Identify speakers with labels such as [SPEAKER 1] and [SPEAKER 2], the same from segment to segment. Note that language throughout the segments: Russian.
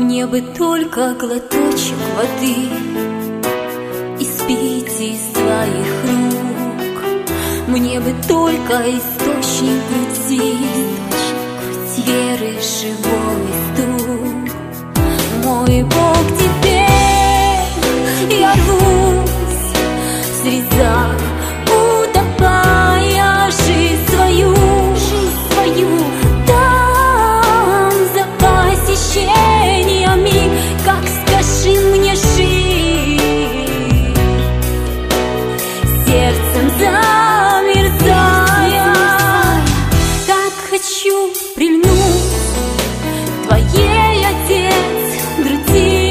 [SPEAKER 1] Мне бы только глоточек воды испить из твоих рук. Мне бы только источник груди, веры живой стук. Мой Бог, теперь я рвусь в слезах, утопая жизнь свою. Там за посещениями, как скажи мне жить, сердцем замерзая. Так хочу прильнуть к твоей, Отец, груди.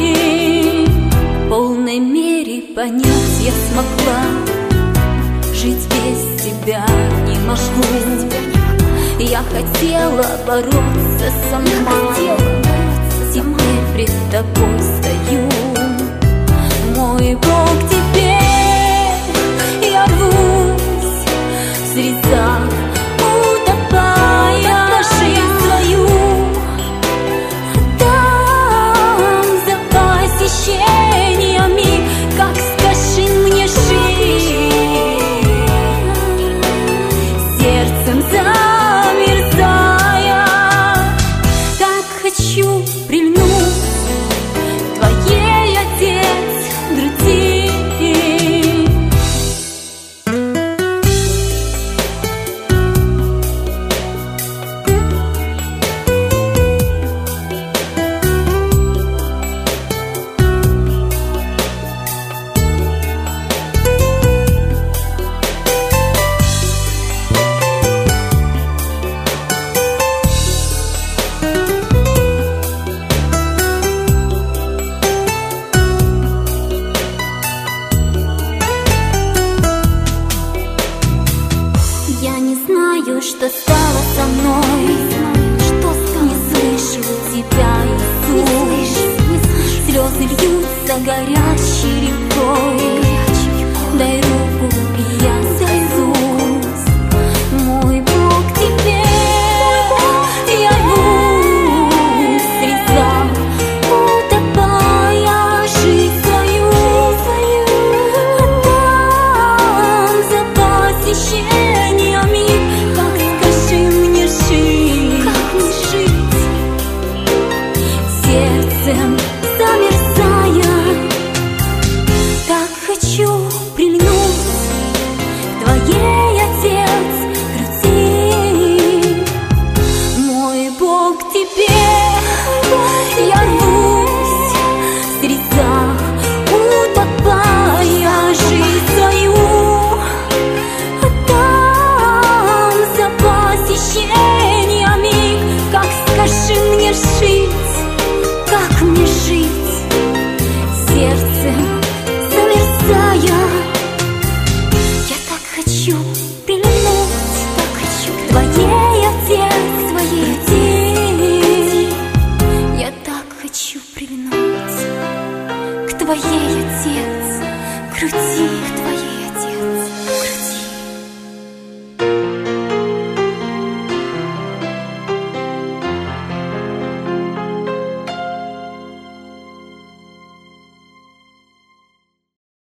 [SPEAKER 1] В полной мере понять я смогла, жить без тебя не могу. Я хотела бороться сама, теперь пред тобой стою. Мой Бог, теперь я рвусь в слезах, утопая жизнь свою. Там за посещениями, как скажи мне жить, сердцем замерзая. Так хочу прильнуть к твоей, Отец, груди. Я не знаю, что стало со мной, не слышу тебя, Иисус. Слезы льются горячей рекой, дай руку, и я сойдусь. Мой Бог, теперь я рвусь в слезах, утопая жизнь свою. Там за посещениями, как скажи мне жить, сердцем замерзая. Так хочу прильнуть к твоей, Отец, груди. Мой Бог, теперь